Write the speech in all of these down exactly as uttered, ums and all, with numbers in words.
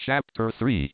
Chapter three.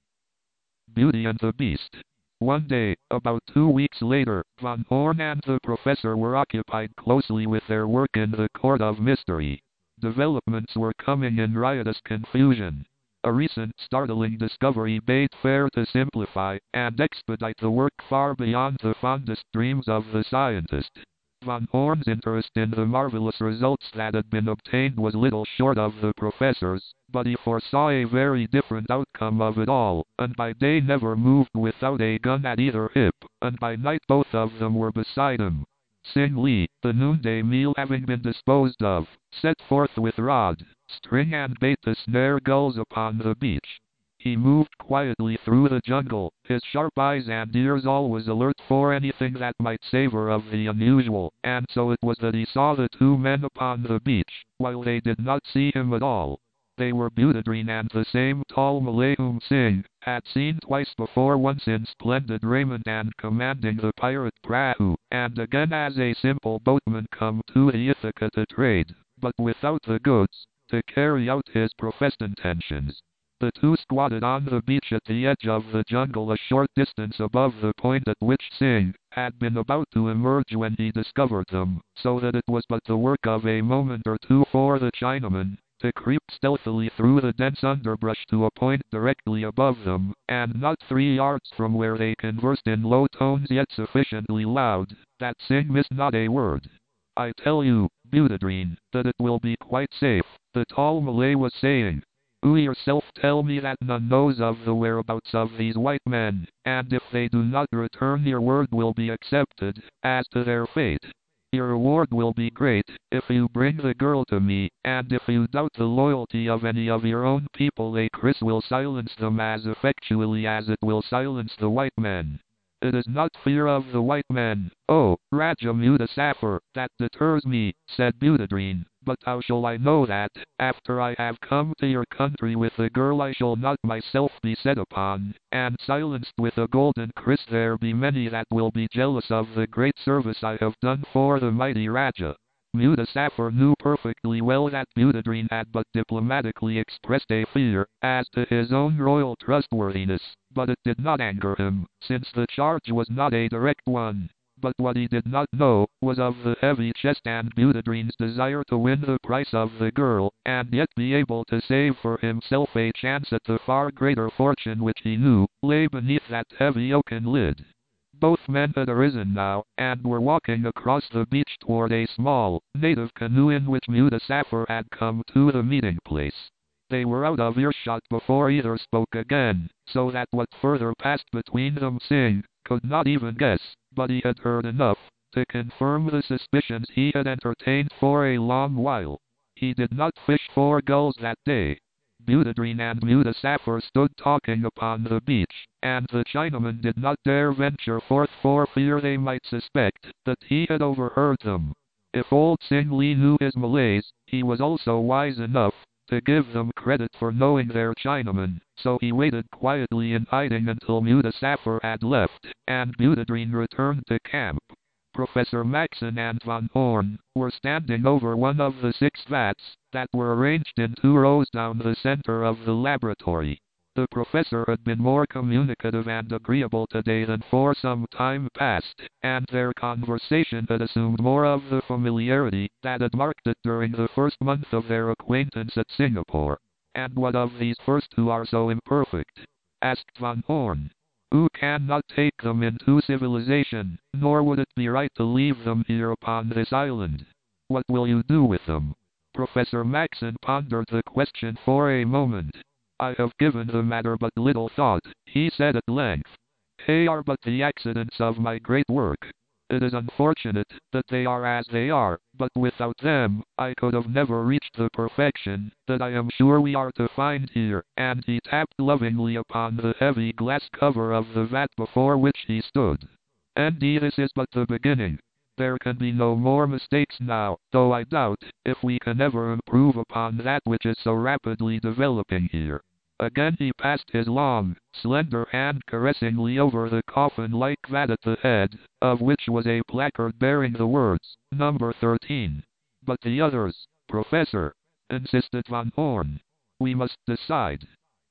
Beauty and the Beast. One day, about two weeks later, Van Horn and the professor were occupied closely with their work in the Court of Mystery. Developments were coming in riotous confusion. A recent startling discovery bade fair to simplify and expedite the work far beyond the fondest dreams of the scientist. Van Horn's interest in the marvelous results that had been obtained was little short of the professor's, but he foresaw a very different outcome of it all, and by day never moved without a gun at either hip, and by night both of them were beside him. Sing Lee, the noonday meal having been disposed of, set forth with rod, string and bait to snare gulls upon the beach. He moved quietly through the jungle, his sharp eyes and ears always alert for anything that might savor of the unusual, and so it was that he saw the two men upon the beach, while they did not see him at all. They were Butadreen and the same tall Malay whom Singh had seen twice before, once in splendid raiment and commanding the pirate prahu, and again as a simple boatman come to Ithaca to trade, but without the goods, to carry out his professed intentions. The two squatted on the beach at the edge of the jungle a short distance above the point at which Singh had been about to emerge when he discovered them, so that it was but the work of a moment or two for the Chinaman to creep stealthily through the dense underbrush to a point directly above them, and not three yards from where they conversed in low tones yet sufficiently loud that Singh missed not a word. "I tell you, Butadreen, that it will be quite safe," the tall Malay was saying. "You yourself tell me that none knows of the whereabouts of these white men, and if they do not return your word will be accepted, as to their fate. Your reward will be great, if you bring the girl to me, and if you doubt the loyalty of any of your own people a kriss will silence them as effectually as it will silence the white men. It is not fear of the white men, oh, Raja Mutasafir, that deters me," said Butadreen, "but how shall I know that, after I have come to your country with the girl, I shall not myself be set upon, and silenced with a golden kriss? There be many that will be jealous of the great service I have done for the mighty Raja." Mutasafir knew perfectly well that Butadreen had but diplomatically expressed a fear as to his own royal trustworthiness, but it did not anger him, since the charge was not a direct one. But what he did not know was of the heavy chest and Butadreen's desire to win the price of the girl, and yet be able to save for himself a chance at the far greater fortune which he knew lay beneath that heavy oaken lid. Both men had arisen now, and were walking across the beach toward a small, native canoe in which Mutasafir had come to the meeting place. They were out of earshot before either spoke again, so that what further passed between them Singh could not even guess, but he had heard enough to confirm the suspicions he had entertained for a long while. He did not fish for gulls that day. Butadreen and Mutasafir stood talking upon the beach, and the Chinaman did not dare venture forth for fear they might suspect that he had overheard them. If old Sing Lee knew his Malays, he was also wise enough to give them credit for knowing their Chinaman, so he waited quietly in hiding until Mutasafir had left, and Butadreen returned to camp. Professor Maxon and Van Horn were standing over one of the six vats that were arranged in two rows down the center of the laboratory. The professor had been more communicative and agreeable today than for some time past, and their conversation had assumed more of the familiarity that had marked it during the first month of their acquaintance at Singapore. "And what of these first who are so imperfect?" asked Van Horn. "You cannot take them into civilization, nor would it be right to leave them here upon this island. What will you do with them?" Professor Maxon pondered the question for a moment. "I have given the matter but little thought," he said at length. "They are but the accidents of my great work. It is unfortunate that they are as they are, but without them, I could have never reached the perfection that I am sure we are to find here," and he tapped lovingly upon the heavy glass cover of the vat before which he stood. "And this is but the beginning. There can be no more mistakes now, though I doubt if we can ever improve upon that which is so rapidly developing here." Again he passed his long, slender hand caressingly over the coffin-like vat at the head, of which was a placard bearing the words, "Number thirteen. "But the others, Professor," insisted Van Horn. "We must decide."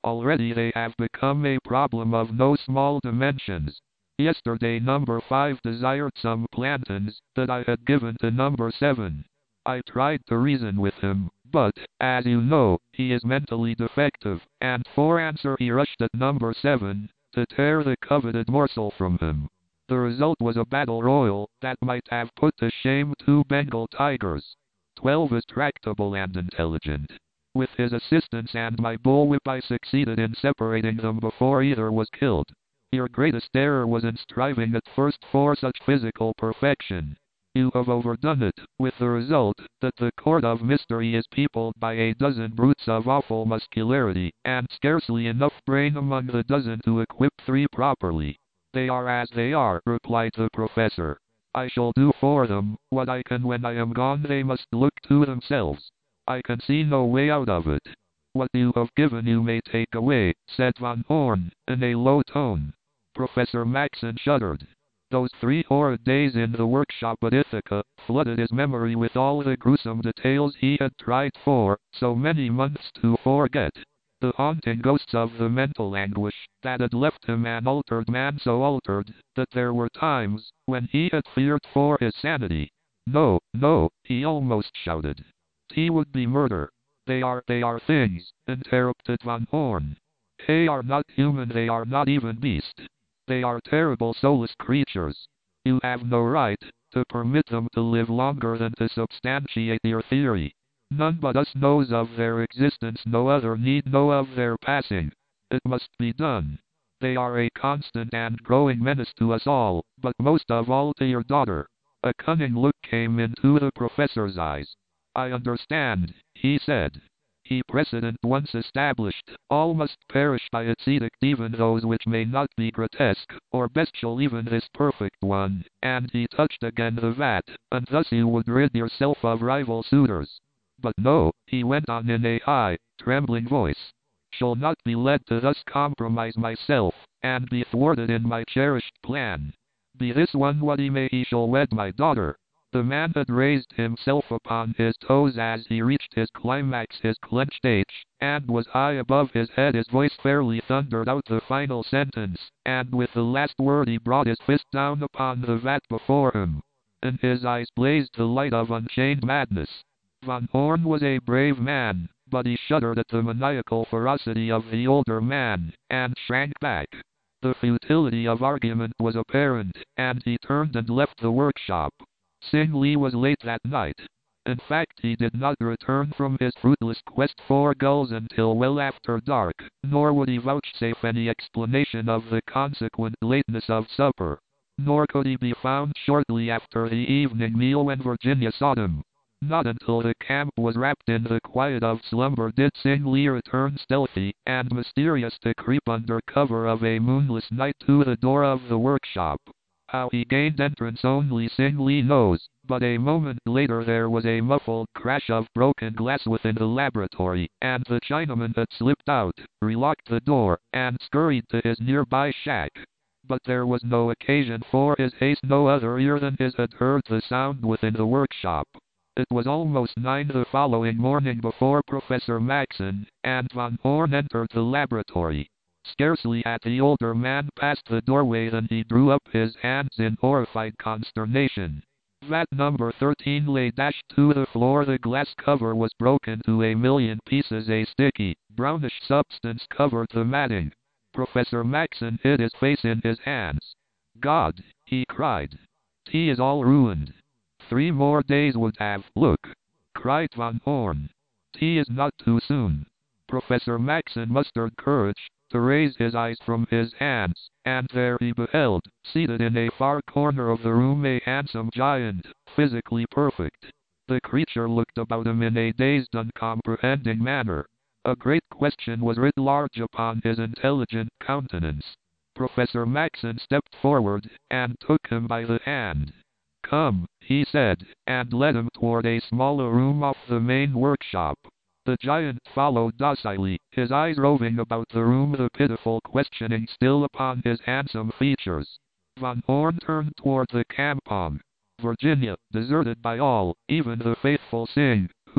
Already they have become a problem of no small dimensions. Yesterday number five desired some plantains that I had given to number seven. I tried to reason with him, but, as you know, he is mentally defective, and for answer he rushed at number seven to tear the coveted morsel from him. The result was a battle royal that might have put to shame two Bengal tigers. Twelve is tractable and intelligent. With his assistance and my bullwhip I succeeded in separating them before either was killed. Your greatest error was in striving at first for such physical perfection. You have overdone it, with the result that the court of mystery is peopled by a dozen brutes of awful muscularity, and scarcely enough brain among the dozen to equip three properly. They are as they are, replied the professor. I shall do for them what I can. When I am gone they must look to themselves. I can see no way out of it. What you have given you may take away, said Van Horn, in a low tone. Professor Maxon shuddered. Those three horrid days in the workshop at Ithaca flooded his memory with all the gruesome details he had tried for so many months to forget. The haunting ghosts of the mental anguish that had left him an altered man, so altered that there were times when he had feared for his sanity. No, no, he almost shouted. He would be murder. They are, they are things, interrupted Van Horn. They are not human, they are not even beast. They are terrible soulless creatures. You have no right to permit them to live longer than to substantiate your theory. None but us knows of their existence, no other need know of their passing. It must be done. They are a constant and growing menace to us all, but most of all to your daughter. A cunning look came into the professor's eyes. I understand, he said. A precedent once established, all must perish by its edict, even those which may not be grotesque, or bestial, even this perfect one, and he touched again the vat, and thus you would rid yourself of rival suitors. But no, he went on in a high, trembling voice, shall not be led to thus compromise myself, and be thwarted in my cherished plan. Be this one what he may, he shall wed my daughter. The man had raised himself upon his toes as he reached his climax, his clenched H, and was high above his head. His voice fairly thundered out the final sentence, and with the last word he brought his fist down upon the vat before him. In his eyes blazed the light of unchained madness. Van Horn was a brave man, but he shuddered at the maniacal ferocity of the older man, and shrank back. The futility of argument was apparent, and he turned and left the workshop. Sing Lee was late that night. In fact, he did not return from his fruitless quest for gulls until well after dark, nor would he vouchsafe any explanation of the consequent lateness of supper. Nor could he be found shortly after the evening meal when Virginia sought him. Not until the camp was wrapped in the quiet of slumber did Sing Lee return, stealthy and mysterious, to creep under cover of a moonless night to the door of the workshop. How he gained entrance only Sing Lee knows, but a moment later there was a muffled crash of broken glass within the laboratory, and the Chinaman had slipped out, relocked the door, and scurried to his nearby shack. But there was no occasion for his haste. No other ear than his had heard the sound within the workshop. It was almost nine the following morning before Professor Maxon and Van Horn entered the laboratory. Scarcely had the older man passed the doorway than he drew up his hands in horrified consternation. Vat number thirteen lay dashed to the floor. The glass cover was broken to a million pieces. A sticky, brownish substance covered the matting. Professor Maxon hid his face in his hands. God, he cried. Tea is all ruined. Three more days would have. Look, cried Van Horn. Tea is not too soon. Professor Maxon mustered courage to raise his eyes from his hands, and there he beheld, seated in a far corner of the room, a handsome giant, physically perfect. The creature looked about him in a dazed, uncomprehending manner. A great question was writ large upon his intelligent countenance. Professor Maxon stepped forward, and took him by the hand. Come, he said, and led him toward a smaller room off the main workshop. The giant followed docilely, his eyes roving about the room, the pitiful questioning still upon his handsome features. Van Horn turned toward the campong. Virginia, deserted by all, even the faithful Sing, who,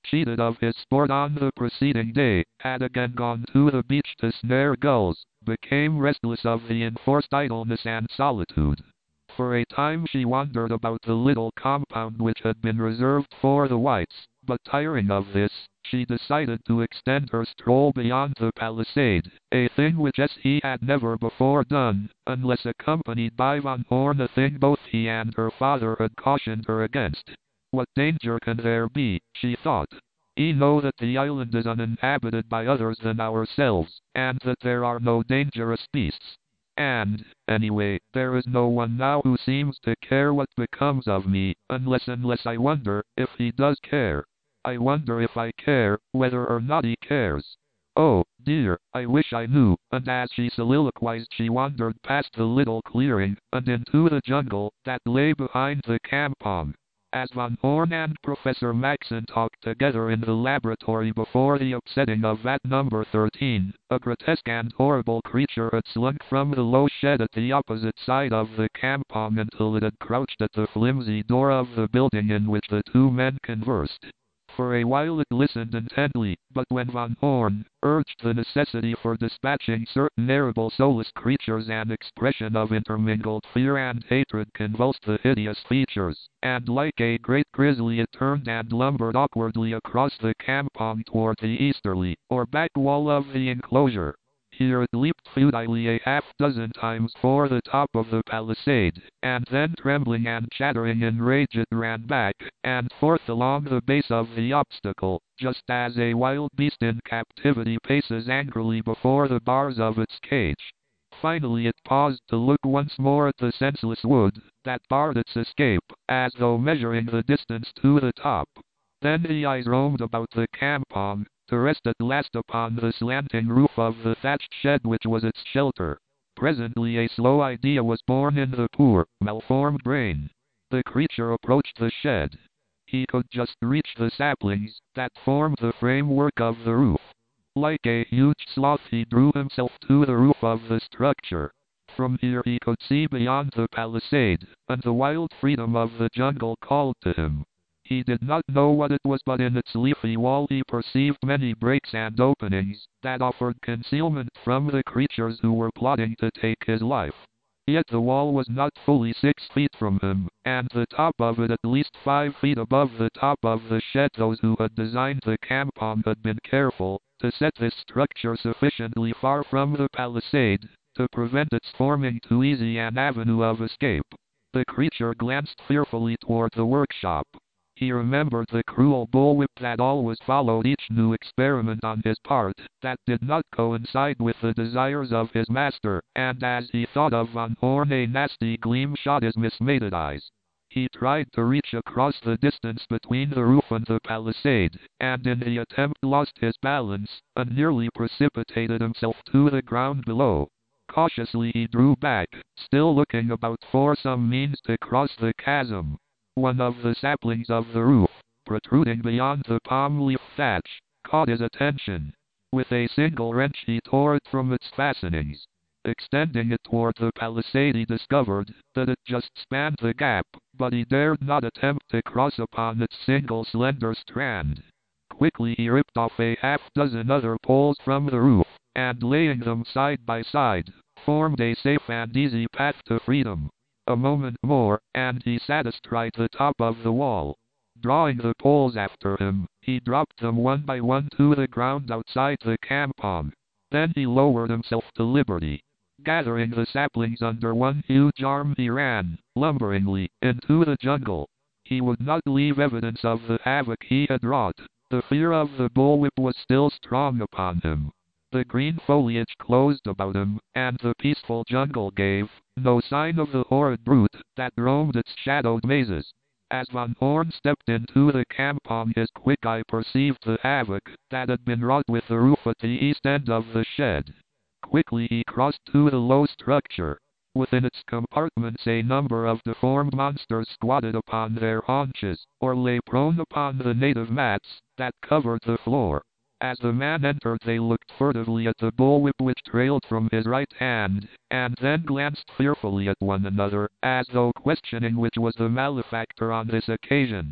cheated of his sport on the preceding day, had again gone to the beach to snare gulls, became restless of the enforced idleness and solitude. For a time she wandered about the little compound which had been reserved for the whites, but tiring of this, she decided to extend her stroll beyond the palisade, a thing which S he had never before done, unless accompanied by Van Horn, a thing both he and her father had cautioned her against. What danger can there be, she thought. We know that the island is uninhabited by others than ourselves, and that there are no dangerous beasts. And, anyway, there is no one now who seems to care what becomes of me, unless unless I wonder if he does care. I wonder if I care, whether or not he cares. Oh, dear, I wish I knew, and as she soliloquized she wandered past the little clearing, and into the jungle that lay behind the campong. As Van Horn and Professor Maxon talked together in the laboratory before the upsetting of vat number thirteen, a grotesque and horrible creature had slunk from the low shed at the opposite side of the campong until it had crouched at the flimsy door of the building in which the two men conversed. For a while it listened intently, but when Van Horn urged the necessity for dispatching certain terrible soulless creatures, an expression of intermingled fear and hatred convulsed the hideous features, and like a great grizzly it turned and lumbered awkwardly across the campong toward the easterly, or back wall of the enclosure. Here it leaped futilely a half dozen times for the top of the palisade, and then trembling and chattering in rage it ran back and forth along the base of the obstacle, just as a wild beast in captivity paces angrily before the bars of its cage. Finally it paused to look once more at the senseless wood that barred its escape, as though measuring the distance to the top. Then the eyes roamed about the campong, to rest at last upon the slanting roof of the thatched shed which was its shelter. Presently a slow idea was born in the poor, malformed brain. The creature approached the shed. He could just reach the saplings that formed the framework of the roof. Like a huge sloth he drew himself to the roof of the structure. From here he could see beyond the palisade, and the wild freedom of the jungle called to him. He did not know what it was, but in its leafy wall he perceived many breaks and openings that offered concealment from the creatures who were plotting to take his life. Yet the wall was not fully six feet from him, and the top of it at least five feet above the top of the shed. Those who had designed the campong had been careful to set this structure sufficiently far from the palisade to prevent its forming too easy an avenue of escape. The creature glanced fearfully toward the workshop. He remembered the cruel bullwhip that always followed each new experiment on his part that did not coincide with the desires of his master, and as he thought of Van Horn a nasty gleam shot his mismated eyes. He tried to reach across the distance between the roof and the palisade, and in the attempt lost his balance, and nearly precipitated himself to the ground below. Cautiously he drew back, still looking about for some means to cross the chasm. One of the saplings of the roof, protruding beyond the palm leaf thatch, caught his attention. With a single wrench he tore it from its fastenings. Extending it toward the palisade he discovered that it just spanned the gap, but he dared not attempt to cross upon its single slender strand. Quickly he ripped off a half dozen other poles from the roof, and laying them side by side, formed a safe and easy path to freedom. A moment more, and he sat astride the top of the wall. Drawing the poles after him, he dropped them one by one to the ground outside the campong. Then he lowered himself to liberty. Gathering the saplings under one huge arm he ran, lumberingly, into the jungle. He would not leave evidence of the havoc he had wrought. The fear of the bullwhip was still strong upon him. The green foliage closed about him, and the peaceful jungle gave no sign of the horrid brute that roamed its shadowed mazes. As Van Horn stepped into the campong, his quick eye perceived the havoc that had been wrought with the roof at the east end of the shed. Quickly he crossed to the low structure. Within its compartments a number of deformed monsters squatted upon their haunches, or lay prone upon the native mats that covered the floor. As the man entered they looked furtively at the bullwhip which trailed from his right hand, and then glanced fearfully at one another, as though questioning which was the malefactor on this occasion.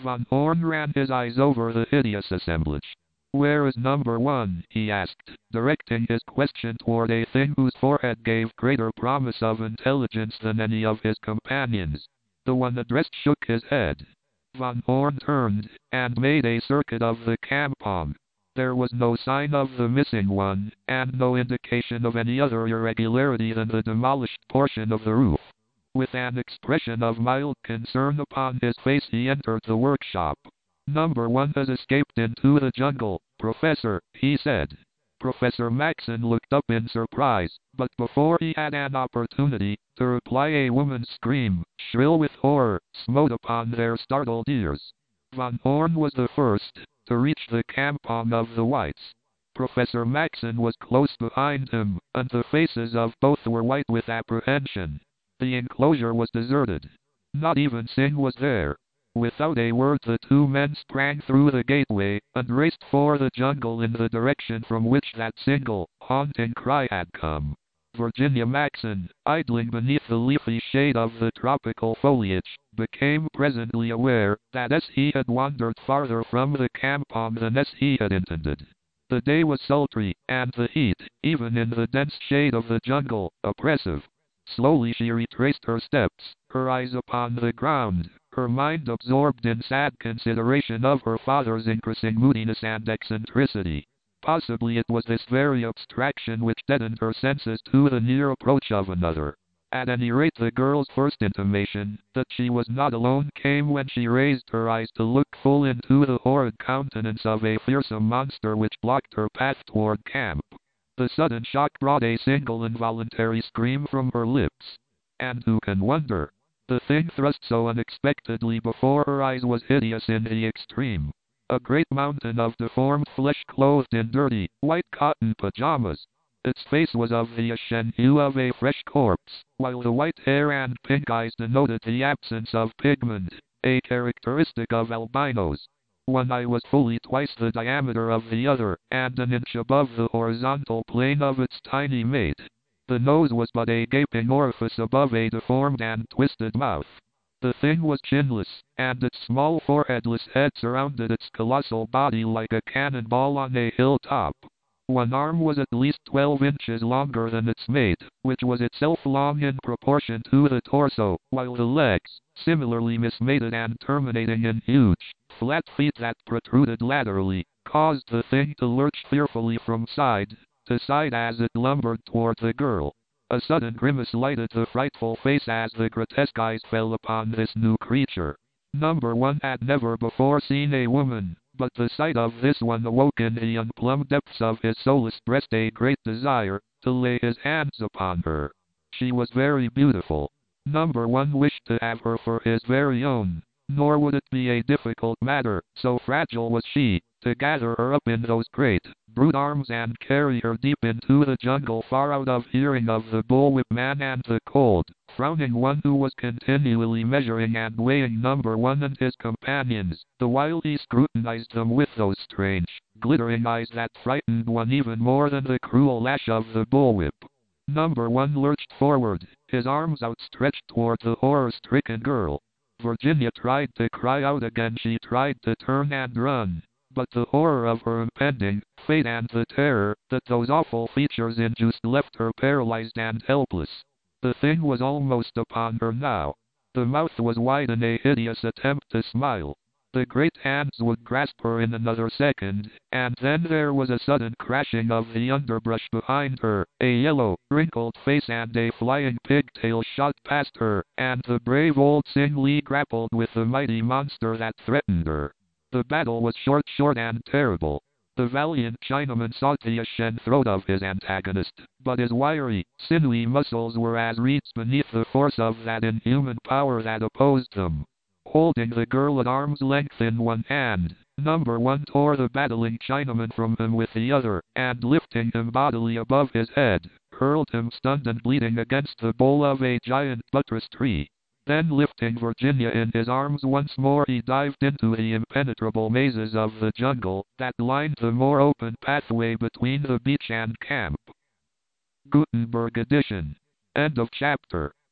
Von Horn ran his eyes over the hideous assemblage. "Where is number one?" he asked, directing his question toward a thing whose forehead gave greater promise of intelligence than any of his companions. The one addressed shook his head. Von Horn turned, and made a circuit of the campong. There was no sign of the missing one, and no indication of any other irregularity than the demolished portion of the roof. With an expression of mild concern upon his face he entered the workshop. "Number one has escaped into the jungle, Professor," he said. Professor Maxon looked up in surprise, but before he had an opportunity to reply a woman's scream, shrill with horror, smote upon their startled ears. Von Horn was the first to reach the campong of the whites. Professor Maxon was close behind him, and the faces of both were white with apprehension. The enclosure was deserted. Not even Singh was there. Without a word the two men sprang through the gateway, and raced for the jungle in the direction from which that single, haunting cry had come. Virginia Maxon, idling beneath the leafy shade of the tropical foliage, became presently aware that as he had wandered farther from the campong than as he had intended. The day was sultry, and the heat, even in the dense shade of the jungle, oppressive. Slowly she retraced her steps, her eyes upon the ground, her mind absorbed in sad consideration of her father's increasing moodiness and eccentricity. Possibly it was this very abstraction which deadened her senses to the near approach of another. At any rate the girl's first intimation that she was not alone came when she raised her eyes to look full into the horrid countenance of a fearsome monster which blocked her path toward camp. The sudden shock brought a single involuntary scream from her lips. And who can wonder? The thing thrust so unexpectedly before her eyes was hideous in the extreme. A great mountain of deformed flesh clothed in dirty, white cotton pajamas. Its face was of the ashen hue of a fresh corpse, while the white hair and pink eyes denoted the absence of pigment, a characteristic of albinos. One eye was fully twice the diameter of the other, and an inch above the horizontal plane of its tiny mate. The nose was but a gaping orifice above a deformed and twisted mouth. The thing was chinless, and its small foreheadless head surrounded its colossal body like a cannonball on a hilltop. One arm was at least twelve inches longer than its mate, which was itself long in proportion to the torso, while the legs, similarly mismated and terminating in huge, flat feet that protruded laterally, caused the thing to lurch fearfully from side to side as it lumbered toward the girl. A sudden grimace lighted the frightful face as the grotesque eyes fell upon this new creature. Number one had never before seen a woman, but the sight of this one awoke in the unplumbed depths of his soulless breast a great desire to lay his hands upon her. She was very beautiful. Number one wished to have her for his very own, nor would it be a difficult matter, so fragile was she, to gather her up in those great, brute arms and carry her deep into the jungle far out of hearing of the bullwhip man and the cold, frowning one who was continually measuring and weighing number one and his companions, the while he scrutinized them with those strange, glittering eyes that frightened one even more than the cruel lash of the bullwhip. Number one lurched forward, his arms outstretched toward the horror-stricken girl. Virginia tried to cry out again, she tried to turn and run, but the horror of her impending fate and the terror that those awful features induced left her paralyzed and helpless. The thing was almost upon her now. The mouth was wide in a hideous attempt to smile. The great hands would grasp her in another second, and then there was a sudden crashing of the underbrush behind her, a yellow, wrinkled face and a flying pigtail shot past her, and the brave old Sing Lee grappled with the mighty monster that threatened her. The battle was short, short and terrible. The valiant Chinaman sought the ashen throat of his antagonist, but his wiry, sinewy muscles were as reeds beneath the force of that inhuman power that opposed them. Holding the girl at arm's length in one hand, number one tore the battling Chinaman from him with the other, and lifting him bodily above his head, hurled him stunned and bleeding against the bole of a giant buttress tree. Then lifting Virginia in his arms once more he dived into the impenetrable mazes of the jungle that lined the more open pathway between the beach and camp. Gutenberg edition. End of chapter.